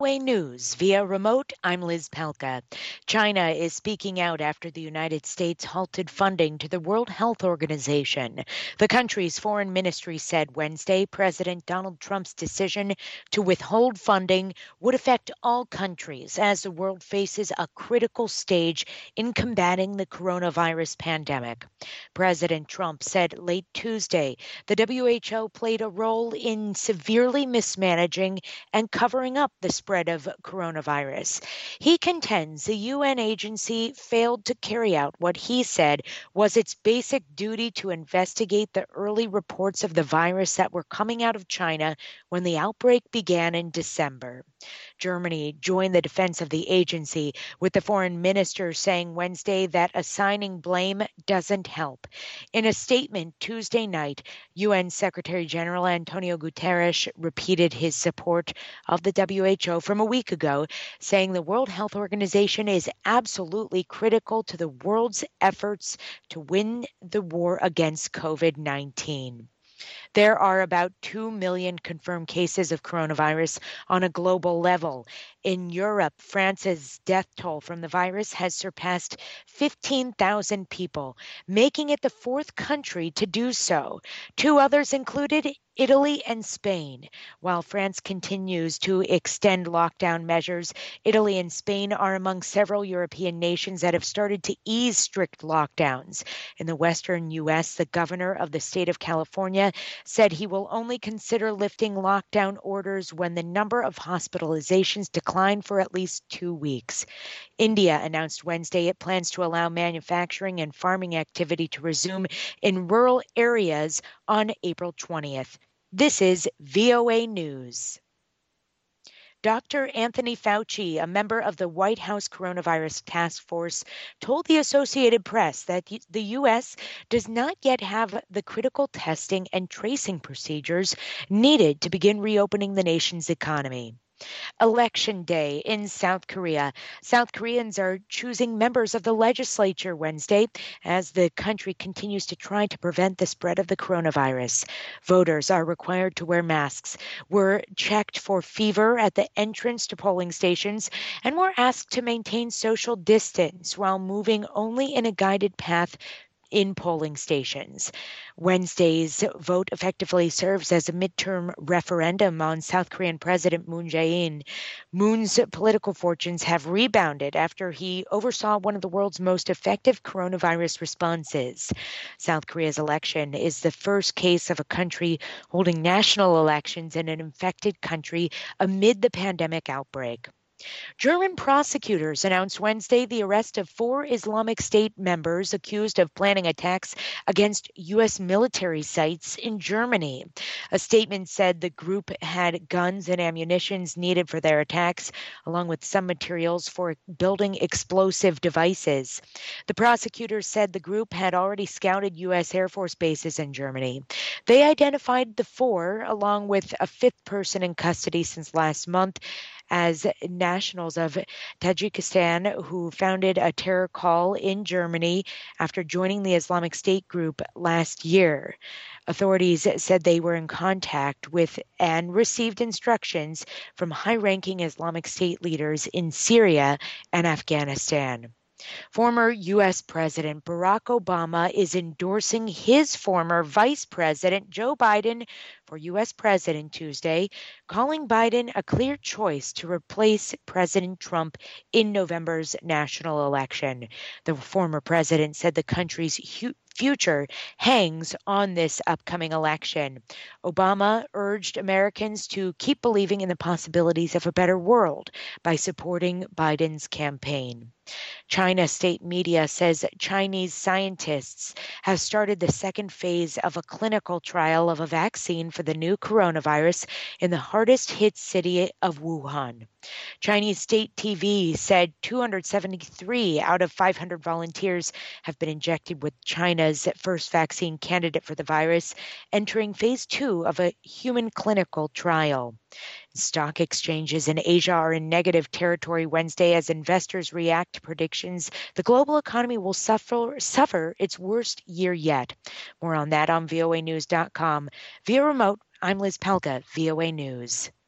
VOA News via remote. I'm Liz Pelka. China is speaking out after the United States halted funding to the World Health Organization. The country's foreign ministry said Wednesday President Donald Trump's decision to withhold funding would affect all countries as the world faces a critical stage in combating the coronavirus pandemic. President Trump said late Tuesday the WHO played a role in severely mismanaging and covering up the spread of coronavirus. He contends the UN agency failed to carry out what he said was its basic duty to investigate the early reports of the virus that were coming out of China when the outbreak began in December. Germany joined the defense of the agency, with the foreign minister saying Wednesday that assigning blame doesn't help. In a statement Tuesday night, UN Secretary General Antonio Guterres repeated his support of the WHO from a week ago, saying the World Health Organization is absolutely critical to the world's efforts to win the war against COVID-19. There are about 2 million confirmed cases of coronavirus on a global level. In Europe, France's death toll from the virus has surpassed 15,000 people, making it the fourth country to do so. Two others included Italy and Spain. While France continues to extend lockdown measures, Italy and Spain are among several European nations that have started to ease strict lockdowns. In the western U.S., the governor of the state of California said he will only consider lifting lockdown orders when the number of hospitalizations decline for at least 2 weeks. India announced Wednesday it plans to allow manufacturing and farming activity to resume in rural areas on April 20th. This is VOA News. Dr. Anthony Fauci, a member of the White House Coronavirus Task Force, told the Associated Press that the U.S. does not yet have the critical testing and tracing procedures needed to begin reopening the nation's economy. Election Day in South Korea. South Koreans are choosing members of the legislature Wednesday as the country continues to try to prevent the spread of the coronavirus. Voters are required to wear masks, were checked for fever at the entrance to polling stations, and were asked to maintain social distance while moving only in a guided path in polling stations. Wednesday's vote effectively serves as a midterm referendum on South Korean President Moon Jae-in. Moon's political fortunes have rebounded after he oversaw one of the world's most effective coronavirus responses. South Korea's election is the first case of a country holding national elections in an infected country amid the pandemic outbreak. German prosecutors announced Wednesday the arrest of 4 Islamic State members accused of planning attacks against U.S. military sites in Germany. A statement said the group had guns and ammunitions needed for their attacks, along with some materials for building explosive devices. The prosecutors said the group had already scouted U.S. Air Force bases in Germany. They identified the 4, along with a 5th person in custody since last month, as nationals of Tajikistan who founded a terror call in Germany after joining the Islamic State group last year. Authorities said they were in contact with and received instructions from high-ranking Islamic State leaders in Syria and Afghanistan. Former U.S. President Barack Obama is endorsing his former Vice President Joe Biden for U.S. President Tuesday, calling Biden a clear choice to replace President Trump in November's national election. The former president said the country's future hangs on this upcoming election. Obama urged Americans to keep believing in the possibilities of a better world by supporting Biden's campaign. China state media says Chinese scientists have started the second phase of a clinical trial of a vaccine for the new coronavirus in the hardest hit city of Wuhan. Chinese state TV said 273 out of 500 volunteers have been injected with China's first vaccine candidate for the virus, entering phase 2 of a human clinical trial. Stock exchanges in Asia are in negative territory Wednesday as investors react to predictions the global economy will suffer its worst year yet. More on that on voanews.com. Via remote, I'm Liz Pelka, VOA News.